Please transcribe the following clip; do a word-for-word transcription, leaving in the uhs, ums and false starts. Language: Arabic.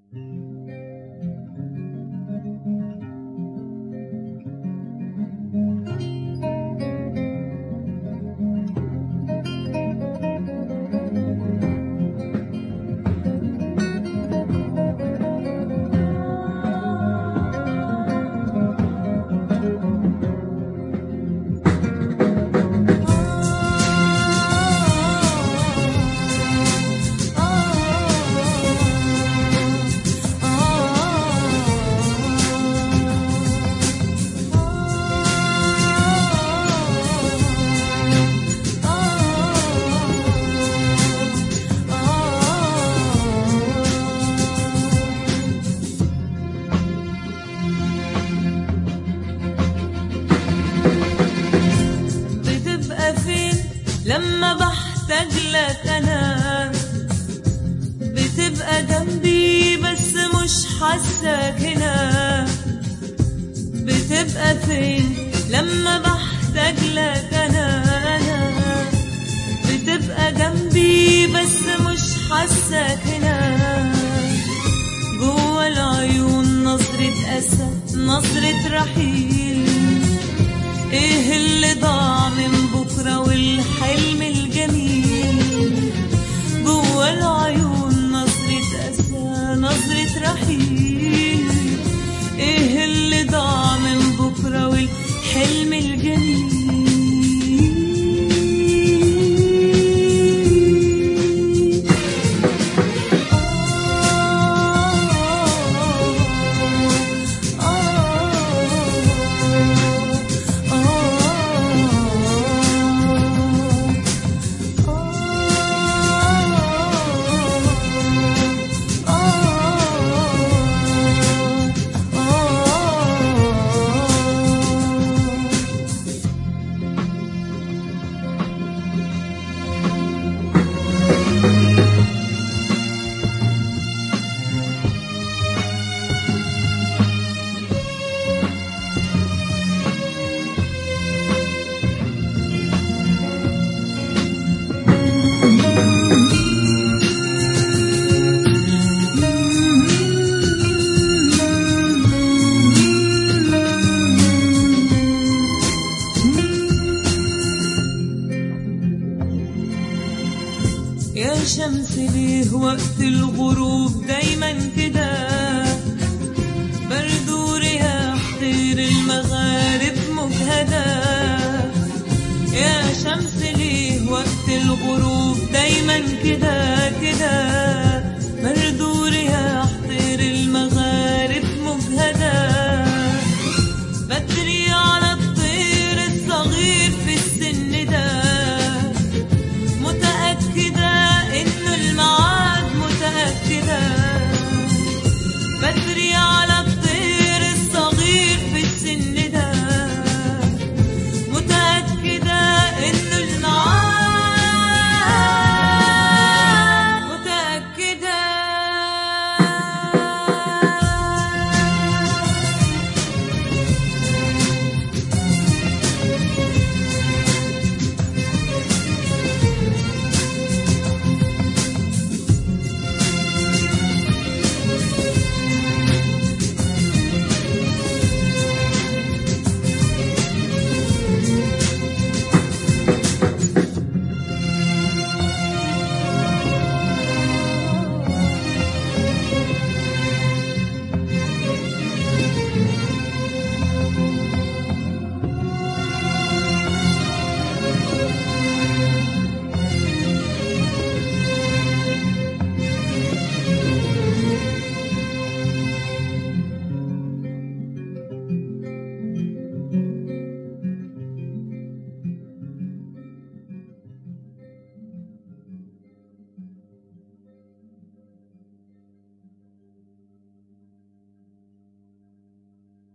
لما بحتاج لك أنا بتبقى جنبي بس مش حاساك هنا. بتبقى فين لما بحتاج لك أنا أنا بتبقى جنبي بس مش حاساك هنا. جوا العيون نظرة أسى نظرة رحيل، ايه اللي ضاع من بكرة والحلم الجميل. جوا العيون نظرة أسى نظرة رحيل، ايه اللي ضاع من بكرة والحلم الجميل. يا شمس ليه وقت الغروب دايما كده برد ورياح طير المغارب مجهدة. يا شمس ليه وقت الغروب دايما كده كده